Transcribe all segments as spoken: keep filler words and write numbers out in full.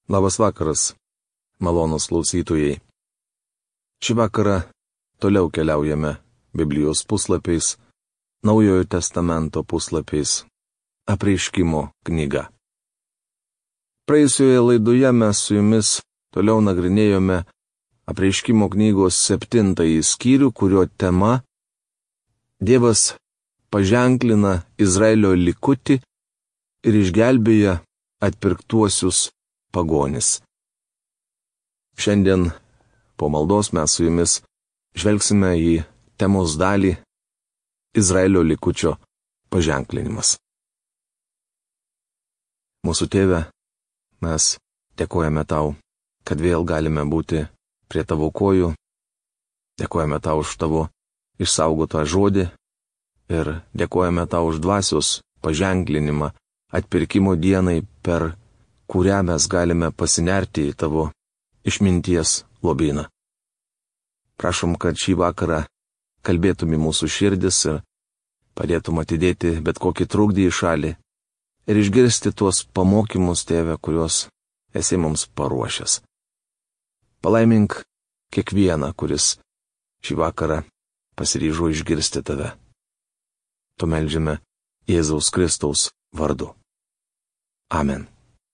Labas vakaras, malonūs klausytojai. Šį vakarą toliau keliaujame Biblijos puslapiais, Naujojo testamento puslapiais, Apreiškimo knyga. Praėjusioje laidoje mes su jumis toliau nagrinėjome Apreiškimo knygos septintąjį skyrių, kurio tema Dievas paženklina Izraelio likutį ir išgelbėja atpirktuosius pagonis. Šiandien po maldos mes su jumis žvelgsime į temos dalį Izraelio likučio paženklinimas. Mūsų Tėve, mes dėkojame Tau, kad vėl galime būti prie Tavo kojų, dėkojame Tau už Tavo išsaugotą žodį ir dėkojame Tau už dvasios paženklinimą atpirkimo dienai, per kurią mes galime pasinerti į Tavo išminties lobyną. Prašom, kad šį vakarą kalbėtum į mūsų širdis ir padėtum atidėti bet kokį trukdį į šalį ir išgirsti tuos pamokymus, Tėve, kuriuos esi mums paruošęs. Palaimink kiekvieną, kuris šį vakarą pasiryžo išgirsti Tave. Tu meldžiame Jėzaus Kristaus vardu. Amen.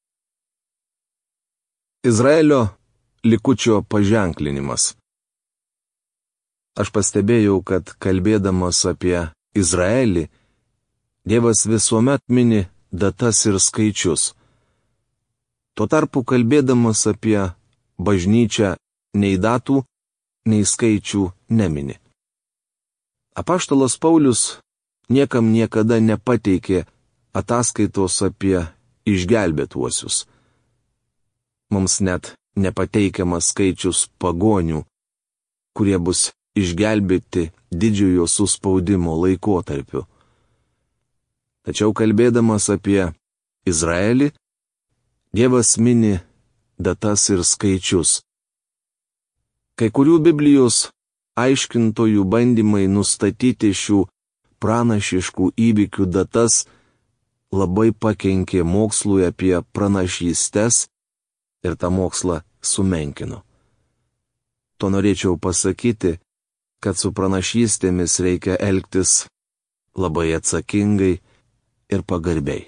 Izraelio likučio paženklinimas. Aš pastebėjau, kad kalbėdamas apie Izraelį, Dievas visuomet mini datas ir skaičius. Tuo tarpu kalbėdamas apie bažnyčią nei datų, nei skaičių nemini. Apaštalas Paulius niekam niekada nepateikė ataskaitos apie išgelbėtuosius. Mums net nepateikiamas skaičius pagonių, kurie bus išgelbėti didžiojo suspaudimo laikotarpiu. Tačiau kalbėdamas apie Izraelį, Dievas mini datas ir skaičius. Kai kurių Biblijos aiškintojų bandymai nustatyti šių pranašiškų įvykių datas labai pakenkė mokslui apie pranašystes ir tą mokslą sumenkino. To norėčiau pasakyti, kad su pranašystėmis reikia elgtis labai atsakingai ir pagarbiai.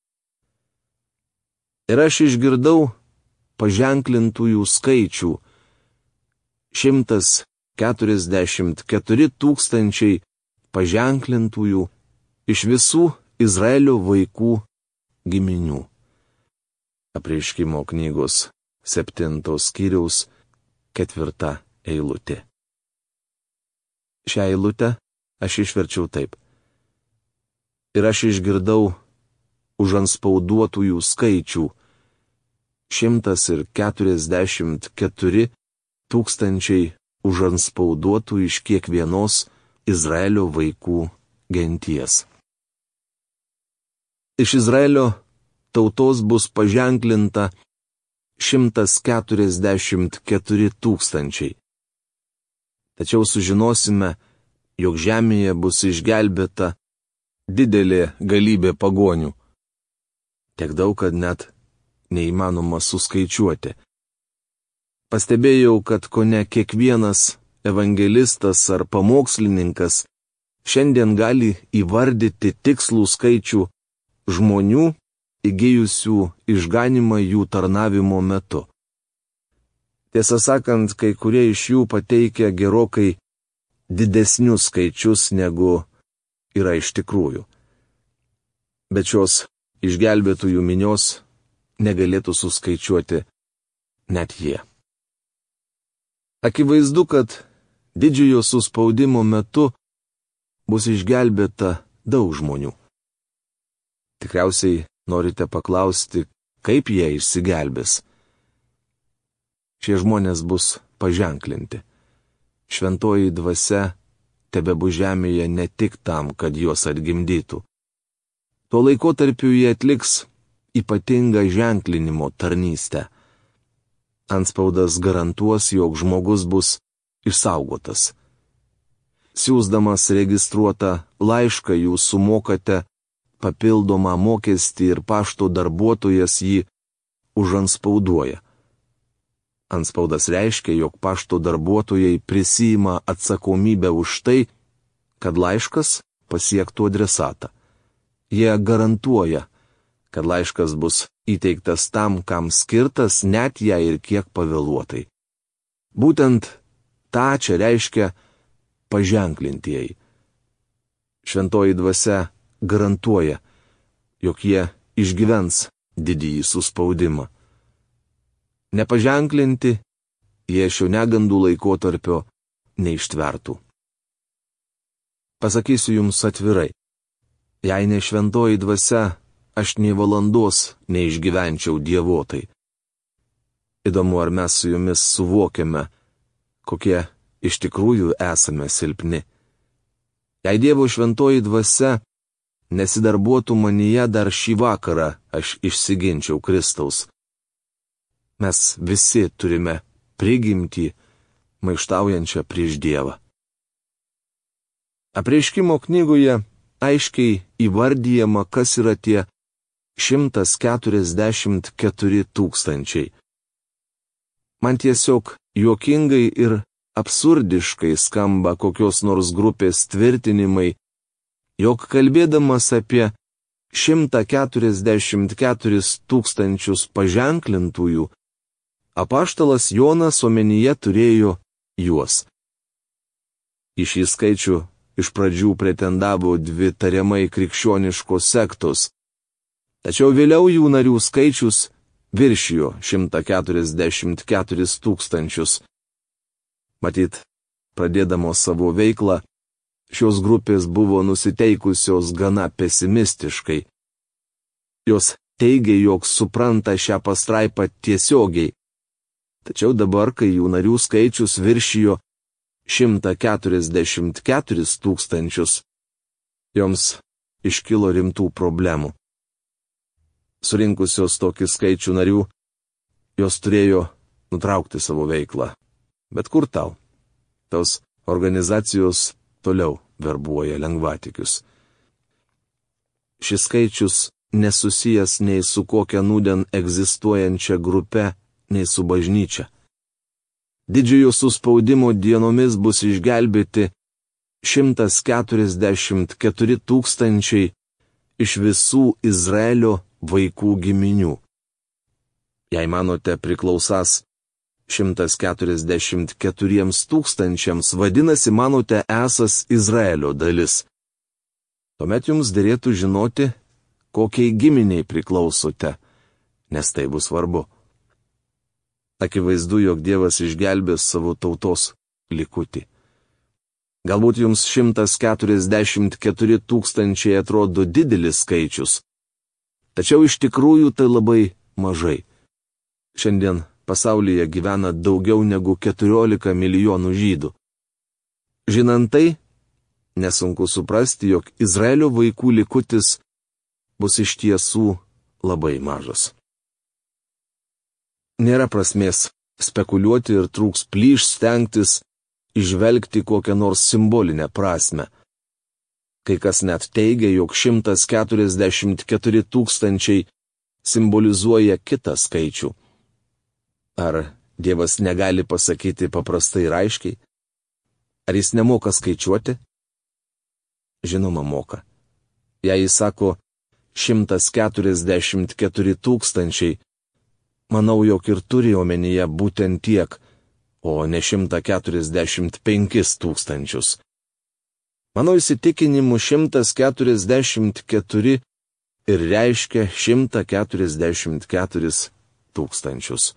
Ir aš išgirdau paženklintųjų skaičių - šimtas keturiasdešimt keturi tūkstančiai paženklintųjų iš visų Izraelio vaikų giminių. Apreiškimo knygos septintos skyriaus ketvirta eilutė. Šią eilutę aš išverčiau taip. Ir aš išgirdau užantspauduotųjų skaičių - šimtas keturiasdešimt keturi tūkstančiai užantspauduotų iš kiekvienos Izraelio vaikų genties. Iš Izraelio tautos bus paženklinta šimtas keturiasdešimt keturi tūkstančiai. Tačiau sužinosime, jog žemėje bus išgelbėta didelė galybė pagonių. Tiek daug, kad net neįmanoma suskaičiuoti. Pastebėjau, kad kone kiekvienas evangelistas ar pamokslininkas šiandien gali įvardyti tikslų skaičių žmonių, įgijusių išganimą jų tarnavimo metu. Tiesą sakant, kai kurie iš jų pateikia gerokai didesnius skaičius, negu yra iš tikrųjų. Bet šios išgelbėtųjų minios negalėtų suskaičiuoti net jie. Akivaizdu, kad didžiojo suspaudimo metu bus išgelbėta daug žmonių. Tikriausiai norite paklausti, kaip jie išsigelbės. Šie žmonės bus paženklinti. Šventoji dvasia tebebus žemėje ne tik tam, kad juos atgimdytų. Tuo laikotarpiu jie atliks ypatingą ženklinimo tarnystę. Antspaudas garantuos, jog žmogus bus išsaugotas. Siųsdamas registruotą laišką jūs sumokate papildomą mokestį ir pašto darbuotojas jį užanspauduoja. Antspaudas reiškia, jog pašto darbuotojai prisima atsakomybę už tai, kad laiškas pasiektų adresatą. Jie garantuoja, kad laiškas bus įteiktas tam, kam skirtas, net jei ir kiek pavėluotai. Būtent tą čia reiškia paženklintieji. Šventoji dvasia garantuoja, jog jie išgyvens didįjį suspaudimą. Nepaženklinti, jie šio negandų laikotarpio neištvertų. Pasakysiu jums atvirai, jei ne šventoji dvasia, aš nei valandos neišgyvenčiau dievotai. Įdomu, ar mes su jumis suvokiame, kokie iš tikrųjų esame silpni. Jei Dievo šventoji dvasia nesidarbuotų manyje, dar šį vakarą aš išsiginčiau Kristaus. Mes visi turime prigimtį maištaujančią prieš Dievą. Apreiškimo knygoje aiškiai įvardyjama, kas yra tie šimtas keturiasdešimt keturi tūkstančiai. Man tiesiog juokingai ir absurdiškai skamba kokios nors grupės tvirtinimai, jog kalbėdamas apie šimtą keturiasdešimt keturis tūkstančius paženklintųjų, apaštalas Jonas omenyje turėjo juos. Į šį skaičių iš pradžių pretendavo dvi tariamai krikščioniškos sektos, tačiau vėliau jų narių skaičius viršijo šimtą keturiasdešimt keturis tūkstančius. Matyt, pradėdamos savo veiklą, šios grupės buvo nusiteikusios gana pesimistiškai. Jos teigė, jog supranta šią pastraipą tiesiogiai. Tačiau dabar, kai jų narių skaičius viršijo šimtą keturiasdešimt keturis tūkstančius, joms iškilo rimtų problemų. Surinkusios tokį skaičių narių, jos turėjo nutraukti savo veiklą. Bet kur tau? Tos organizacijos toliau verbuoja lengvatikius. Šis skaičius nesusijęs nei su kokia nūdien egzistuojančia grupe, nei su bažnyčia. Didžiojo suspaudimo dienomis bus išgelbėti šimtas keturiasdešimt keturi tūkstančiai iš visų Izraelio vaikų giminių. Jei manote priklausas šimtas keturiasdešimt keturiems tūkstančiams, vadinasi, manote esas Izraelio dalis. Tuomet jums derėtų žinoti, kokiai giminiai priklausote, nes tai bus svarbu. Akivaizdu, jog Dievas išgelbės savo tautos likutį. Galbūt jums šimtas keturiasdešimt keturi tūkstančiai atrodo didelis skaičius, tačiau iš tikrųjų tai labai mažai. Šiandien pasaulyje gyvena daugiau negu keturiolika milijonų žydų. Žinant tai, nesunku suprasti, jog Izraelio vaikų likutis bus iš tiesų labai mažas. Nėra prasmės spekuliuoti ir trūks plyš stengtis išvelgti kokią nors simbolinę prasmę. Kai kas net teigia, jog šimtas keturiasdešimt keturi tūkstančiai simbolizuoja kitą skaičių. Ar Dievas negali pasakyti paprastai ir aiškiai? Ar jis nemoka skaičiuoti? Žinoma, moka. Jei jis sako šimtas keturiasdešimt keturi tūkstančiai, manau, jog ir turi omenyje būtent tiek, o ne šimtą keturiasdešimt penkis tūkstančius. Mano įsitikinimu šimtas keturiasdešimt keturi ir reiškia šimtą keturiasdešimt keturis tūkstančius.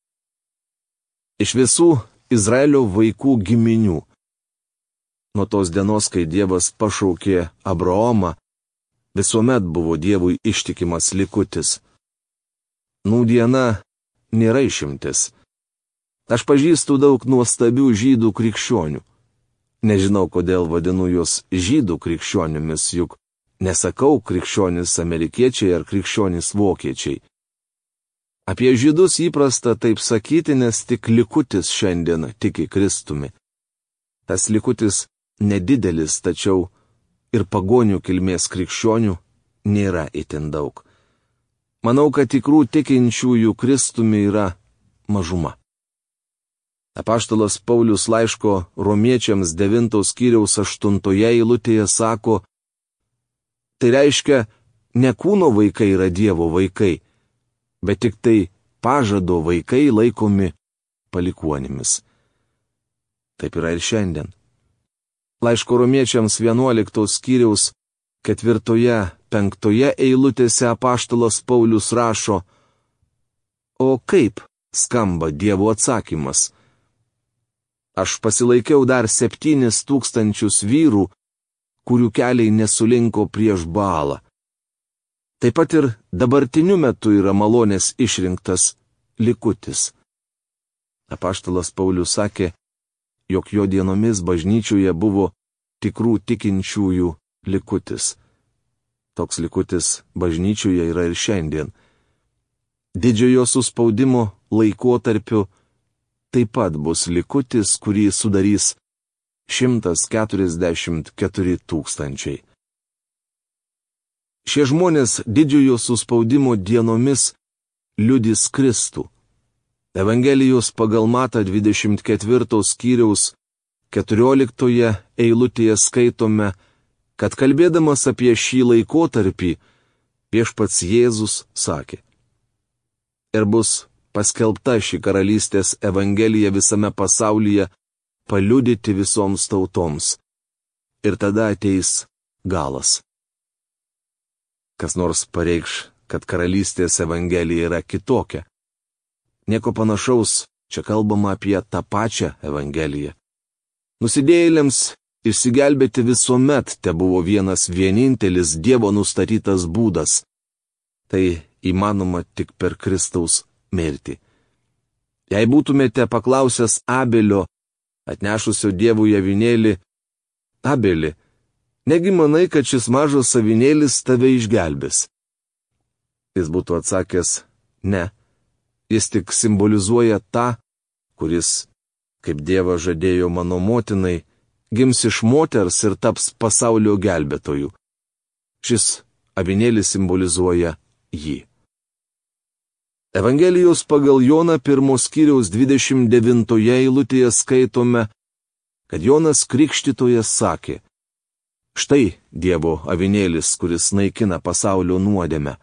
Iš visų Izraelio vaikų giminių. Nuo tos dienos, kai Dievas pašaukė Abraomą, visuomet buvo Dievui ištikimas likutis. Nūdiena nėra išimtis. Aš pažįstu daug nuostabių žydų krikščionių. Nežinau, kodėl vadinu juos žydų krikščionimis, juk nesakau krikščionis amerikiečiai ar krikščionis vokiečiai. Apie žydus įprasta taip sakyti, nes tik likutis šiandien tiki Kristumi. Tas likutis nedidelis, tačiau ir pagonių kilmės krikščionių nėra itin daug. Manau, kad tikrų tikinčiųjų Kristumi yra mažuma. Apaštalas Paulius laiško romiečiams devintos skyriaus aštuntoje eilutėje sako, tai reiškia, ne kūno vaikai yra Dievo vaikai, bet tik tai pažado vaikai laikomi palikuonimis. Taip yra ir šiandien. Laiško romiečiams vienuoliktos skyriaus ketvirtoje, penktoje eilutėse apaštalas Paulius rašo, o kaip skamba Dievo atsakymas? Aš pasilaikiau dar septynis tūkstančius vyrų, kurių keliai nesulinko prieš Baalą. Taip pat ir dabartiniu metu yra malonės išrinktas likutis. Apaštalas Paulius sakė, jog jo dienomis bažnyčioje buvo tikrų tikinčiųjų likutis. Toks likutis bažnyčioje yra ir šiandien. Didžiojo suspaudimo laikotarpiu taip pat bus likutis, kurį sudarys šimtas keturiasdešimt keturi tūkstančiai. Šie žmonės didžiojo suspaudimo dienomis liudys Kristų. Evangelijos pagal Matą dvidešimt ketvirtos skyriaus keturioliktoje eilutėje skaitome, kad kalbėdamas apie šį laikotarpį, viešpats Jėzus sakė, ir bus paskelbta ši karalystės evangelija visame pasaulyje, paliudyti visoms tautoms. Ir tada ateis galas. Kas nors pareikš, kad karalystės evangelija yra kitokia. Nieko panašaus, čia kalbama apie tą pačią evangeliją. Nusidėjėliams išsigelbėti visuomet te buvo vienas vienintelis Dievo nustatytas būdas. Tai įmanoma tik per Kristaus mirtį. Jei būtumėte paklausęs Abelio, atnešusio Dievui avinėlį, Abeli, negi manai, kad šis mažas avinėlis tave išgelbės? Jis būtų atsakęs, ne, jis tik simbolizuoja tą, kuris, kaip Dievas žadėjo mano motinai, gims iš moters ir taps pasaulio gelbėtoju. Šis avinėlis simbolizuoja jį. Evangelijos pagal Joną pirmos skyriaus dvidešimt devintoje eilutėje skaitome, kad Jonas Krikštytojas sakė, štai Dievo avinėlis, kuris naikina pasaulio nuodėmę.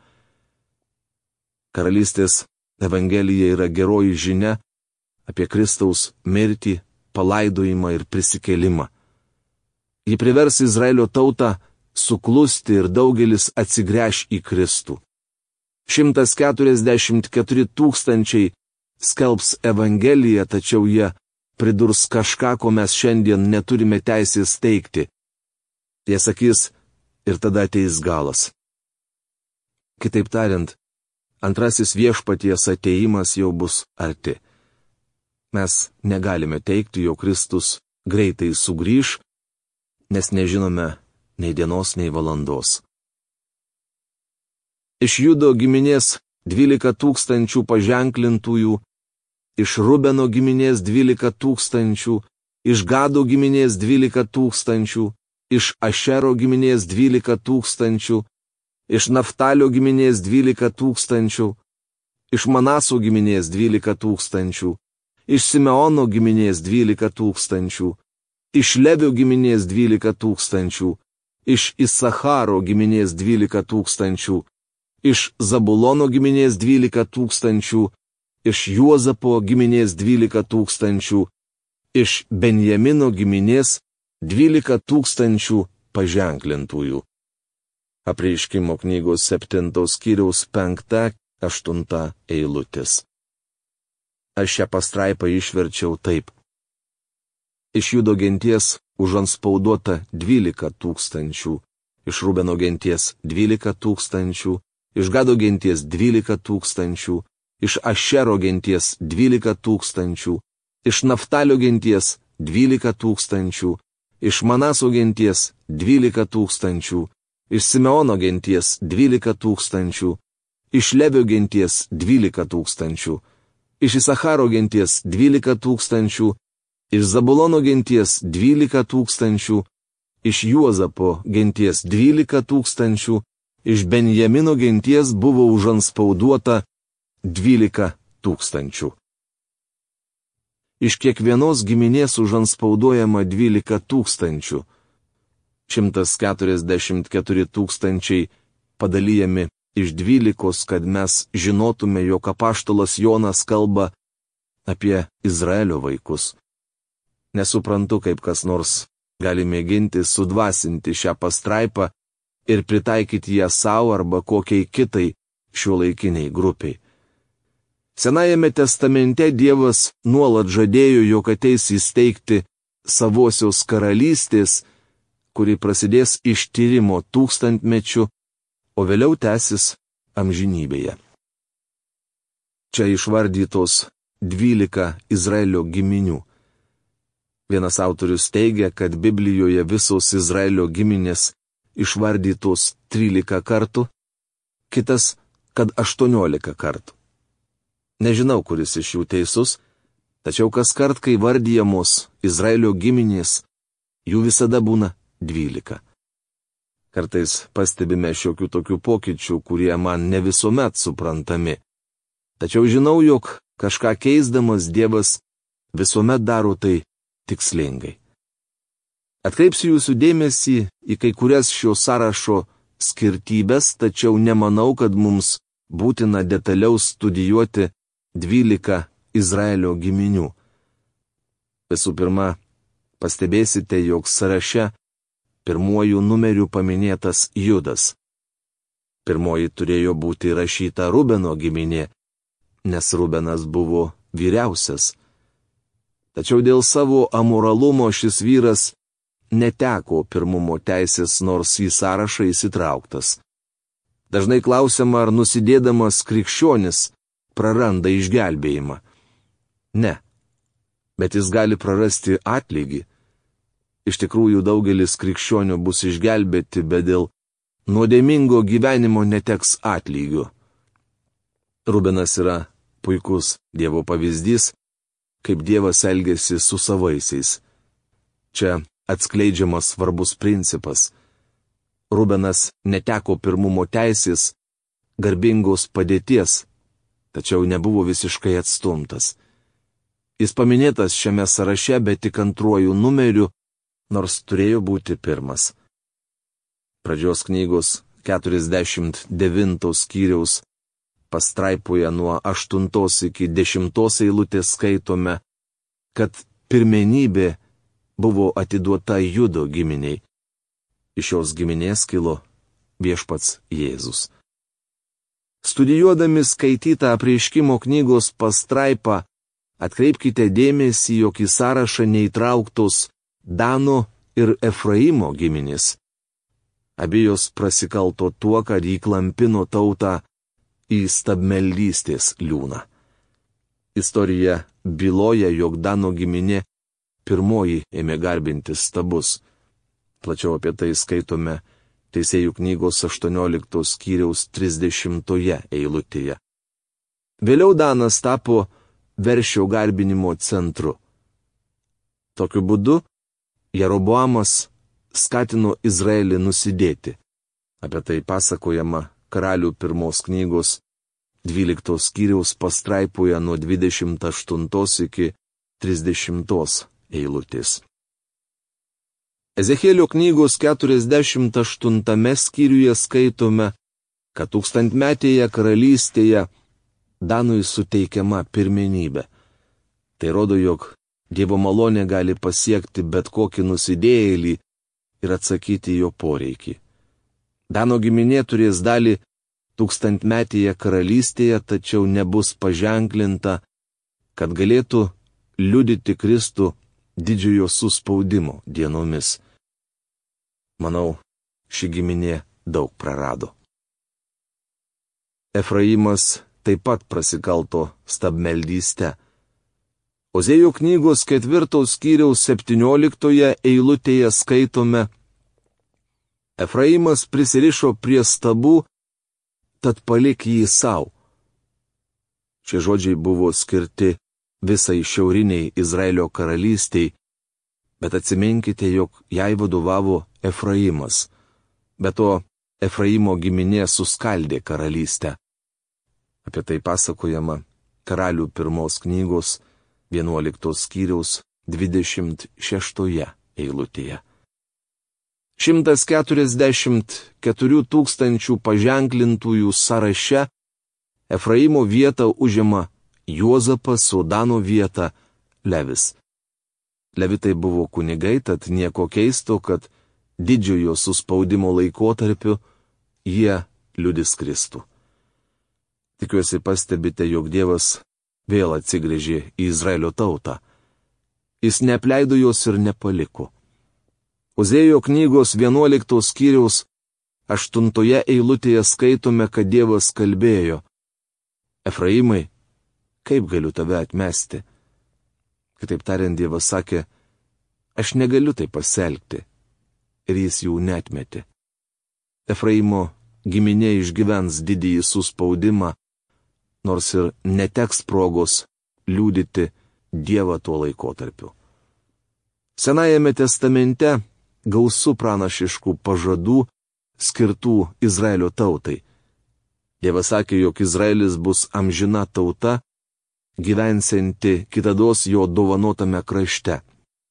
Karalystės evangelija yra geroji žinia apie Kristaus mirtį, palaidojimą ir prisikėlimą. Ji privers Izraelio tautą suklusti ir daugelis atsigręš į Kristų. šimtas keturiasdešimt keturi tūkstančiai skelbs evangeliją, tačiau jie pridurs kažką, ko mes šiandien neturime teisės teikti. Jie sakys, ir tada ateis galas. Kitaip tariant, antrasis viešpaties ateimas jau bus arti. Mes negalime teikti, jog Kristus greitai sugrįš, nes nežinome nei dienos, nei valandos. Iš Judo giminės dvylika tūkstančių paženklintųjų, iš Rubeno giminės dvylika tūkstančių, iš Gado giminės dvylika tūkstančių, iš Ašero giminės dvylika tūkstančių, iš Naftalio giminės dvylika tūkstančių, iš Manaso giminės dvylika tūkstančių, iš Simeono giminės dvylika tūkstančių, iš Levio giminės dvylika tūkstančių, iš Isacharo giminės dvylika tūkstančių, iš Zabulono giminės dvylika tūkstančių, iš Juozapo giminės dvylika tūkstančių, iš Benjamino giminės dvylika tūkstančių paženklintųjų. Apreiškimo knygos septintos skyriaus penkta, aštunta eilutės. Aš šią pastraipą išverčiau taip. Iš Judo genties užanspauduota dvylika tūkstančių, iš Rubeno genties dvylika tūkstančių, iš Gado genties dvylika tūkstančių, iš Ašero genties dvylika tūkstančių, iš Naftalio genties dvylika tūkstančių, iš Manaso genties dvylika tūkstančių, iš Simeono genties dvylika tūkstančių, iš Levio genties dvylika tūkstančių, iš Isacharo genties dvylika tūkstančių, iš Zabulono genties dvylika tūkstančių, iš Juozapo genties dvylika tūkstančių, iš Benjamino genties buvo užanspauduota dvylika tūkstančių. Iš kiekvienos giminės užanspauduojama dvylika tūkstančių. šimtas keturiasdešimt keturi tūkstančiai padalijami iš dvylikos, kad mes žinotume, jog apaštalas Jonas kalba apie Izraelio vaikus. Nesuprantu, kaip kas nors gali mėginti sudvasinti šią pastraipą ir pritaikyti ją savo arba kokiai kitai šiuolaikiniai grupiai. Senajame testamente Dievas nuolat žadėjo, jog ateis įsteigti savosios karalystės, kuri prasidės ištyrimo tūkstantmečių, o vėliau tęsis amžinybėje. Čia išvardytos dvylika Izraelio giminių. Vienas autorius teigia, kad Biblijoje visos Izraelio giminės išvardytos trylika kartų, kitas, kad aštuoniolika kartų. Nežinau, kuris iš jų teisus, tačiau kas kart, kai vardijamos Izraelio giminės, jų visada būna dvylika. Kartais pastebime šiokių tokių pokyčių, kurie man ne visuomet suprantami. Tačiau žinau, jog kažką keisdamas Dievas visuomet daro tai tikslingai. Atkreipsiu jūsų dėmesį į kai kurias šio sąrašo skirtybės, tačiau nemanau, kad mums būtina detaliau studijuoti dvylika Izraelio giminių. Visų pirma, pastebėsite, jog sąraše pirmuoju numeriu paminėtas Judas. Pirmoji turėjo būti rašyta Rubeno giminė, nes Rubenas buvo vyriausias. Tačiau dėl savo amoralumo šis vyras neteko pirmumo teisės, nors į sąrašą įsitrauktas. Dažnai klausiama, ar nusidėdamas krikščionis praranda išgelbėjimą. Ne, bet jis gali prarasti atlygį. Iš tikrųjų, daugelis krikščionių bus išgelbėti, bet dėl nuodėmingo gyvenimo neteks atlygio. Rubenas yra puikus Dievo pavyzdys, kaip Dievas elgėsi su savaisiais. Čia atskleidžiamas svarbus principas. Rubenas neteko pirmumo teisės, garbingos padėties, tačiau nebuvo visiškai atstumtas. Jis paminėtas šiame sąraše, bet tik antruoju numeriu, nors turėjo būti pirmas. Pradžios knygos keturiasdešimt devintos skyriaus pastraipoje nuo aštuntos iki dešimtos eilutės skaitome, kad pirmenybė buvo atiduota Judo giminiai. Iš šios giminės kilo viešpats Jėzus. Studijuodami skaitytą apreiškimo knygos pastraipą, atkreipkite dėmesį, jog į sąrašą neįtrauktos Dano ir Efraimo giminės. Abijos prasikalto tuo, kad įklampino tautą į stabmeldystės liūną. Istorija byloja, jog Dano giminė pirmoji ėmė garbinti stabus. Plačiau apie tai skaitome Teisėjų knygos aštuonioliktos skyriaus trisdešimtoje eilutėje. Vėliau Danas tapo veršio garbinimo centru. Tokiu būdu Jeroboamas skatino Izraelį nusidėti. Apie tai pasakojama Karalių pirmos knygos dvyliktos skyriaus pastraipoje nuo dvidešimt aštuntos iki trisdešimtos eilutės. Ezechielio knygos keturiasdešimt aštuntame skyriuje skaitome, kad tūkstantmetėje karalystėje Danui suteikiama pirmenybė. Tai rodo, jog Dievo malonė gali pasiekti bet kokį nusidėjėlį ir atsakyti jo poreikį. Dano giminė turės dalį tūkstantmetėje karalystėje, tačiau nebus paženklinta, kad galėtų liudyti Kristų didžiojo suspaudimo dienomis. Manau, ši giminė daug prarado. Efraimas taip pat prasikalto stabmeldyste. Ozėjo knygos ketvirtos skyriaus septynioliktoje eilutėje skaitome: Efraimas prisirišo prie stabų, tad palik jį savo. Šie žodžiai buvo skirti visai šiauriniai Izraelio karalystiai, bet atsiminkite, jog jai vadovavo Efraimas. Be to, Efraimo giminė suskaldė karalystę. Apie tai pasakojama Karalių pirmos knygos vienuoliktos skyriaus dvidešimt šeštoje eilutėje. šimtas keturiasdešimt keturių tūkstančių paženklintųjų sąraše Efraimo vietą užima Juozapas, o Dano vietą Levis. Levitai buvo kunigai, tad nieko keisto, kad didžiojo suspaudimo laikotarpiu jie liudys Kristų. Tikiuosi pastebite, jog Dievas vėl atsigręžė į Izraelio tautą. Jis neapleido jos ir nepaliko. Ozėjo knygos vienuoliktos skyriaus aštuntoje eilutėje skaitome, kad Dievas kalbėjo: Efraimai, kaip galiu tave atmesti? Kitaip tariant, Dievas sakė: aš negaliu taip pasielgti. Ir jis jų neatmetė. Efraimo giminė išgyvens didįjį suspaudimą, nors ir neteks progos liudyti Dievą tuo laikotarpiu. Senajame testamente gausu pranašiškų pažadų skirtų Izraelio tautai. Dievas sakė, jog Izraelis bus amžina tauta, gyvensianti kitados jo dovanotame krašte.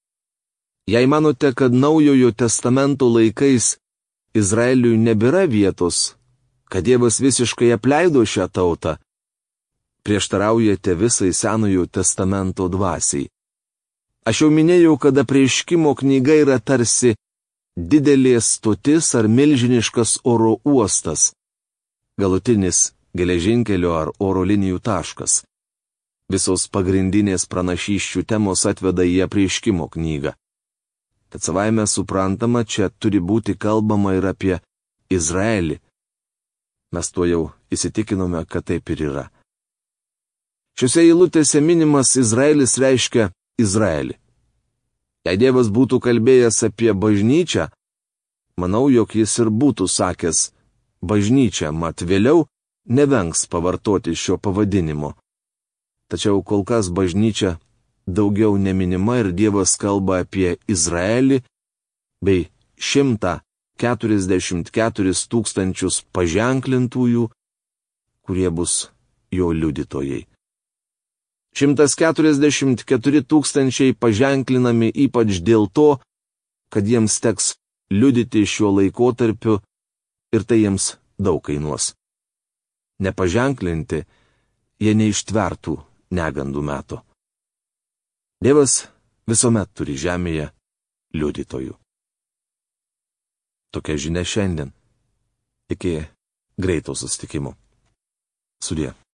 Jei manote, kad Naujojo testamento laikais Izraeliui nebėra vietos, kad Dievas visiškai apleido šią tautą, prieštaraujate visai Senojo testamento dvasiai. Aš jau minėjau, kad apreiškimo knyga yra tarsi didelė stotis ar milžiniškas oro uostas, galutinis geležinkelio ar oro linijų taškas. Visos pagrindinės pranašysčių temos atveda į apreiškimo knygą. Tad savaime suprantama, čia turi būti kalbama ir apie Izraelį. Mes tuo jau įsitikinome, kad taip ir yra. Šiuose eilutėse minimas Izraelis reiškia Izraelį. Jei Dievas būtų kalbėjęs apie bažnyčią, manau, jog jis ir būtų sakęs bažnyčia, mat vėliau nevengs pavartoti šio pavadinimo. Tačiau kol kas bažnyčia daugiau neminima ir Dievas kalba apie Izraelį bei šimtą keturiasdešimt keturis tūkstančius paženklintųjų, kurie bus jo liudytojai. šimtas keturiasdešimt keturi tūkstančiai paženklinami ypač dėl to, kad jiems teks liudyti šiuo laikotarpiu ir tai jiems daug kainuos. Nepaženklinti jie neištvertų negandų metų. Dievas visuomet turi žemėje liudytojų. Tokia žinia šiandien. Iki greito susitikimo. Sudie.